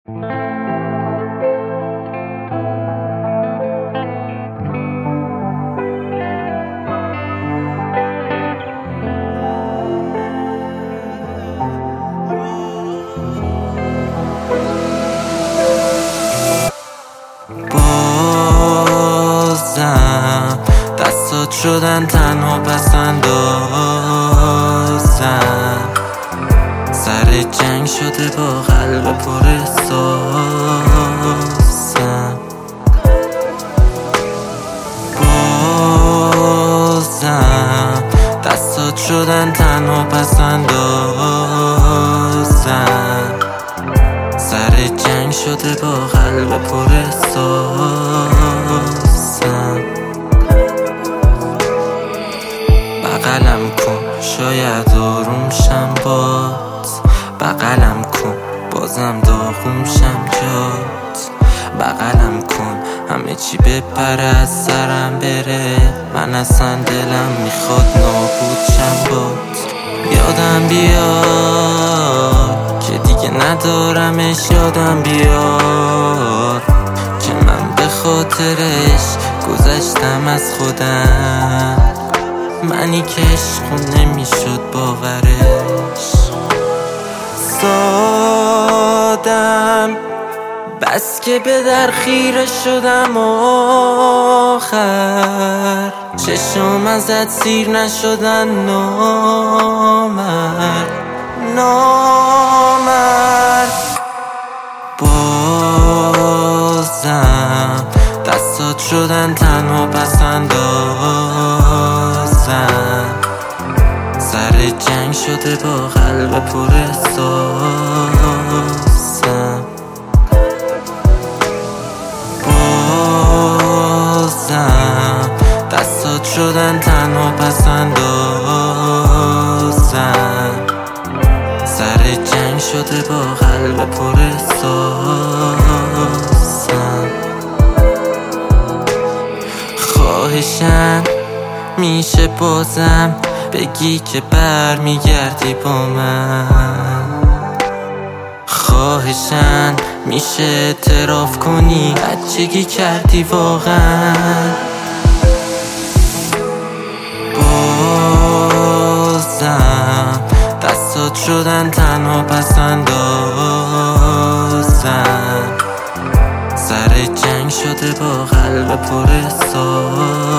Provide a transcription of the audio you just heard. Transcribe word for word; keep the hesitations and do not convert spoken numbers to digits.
بازم دستات شدن تنها پس اندازم، سر جنگ شده با قلب پر احساسم. بازم دستات شدن تنها پس اندازم، سر جنگ شده با قلب پر احساسم. بغلم کن شاید آروم شم بات، بغلم کن بازم داغون شم جات، بغلم کن همه چی بپره از سرم بره، من اصلا دلم میخواد نابود شم بات. یادم بیاد که دیگه ندارمش، یادم بیاد که من به خاطرش گذشتم از خودم، منی که عشق نمیشد باورش. سادم بس که به در خیره شدم آخر، چشم ازت سیر نشدن نامرد نامرد. بازم دستات شدن تنها پس اندازم، سر جنگ شده با قلب پر احساسم. بازم دستات شدن تنها پس اندازم، سر جنگ شده با قلب پر احساسم. خواهشم میشه بازم بگی که بر میگردی با من، خواهشم میشه اعتراف کنی بچگی کردی واقعا. بازم دستات شدن تنها پس اندازم، سر جنگ شده با قلب پر احساسم.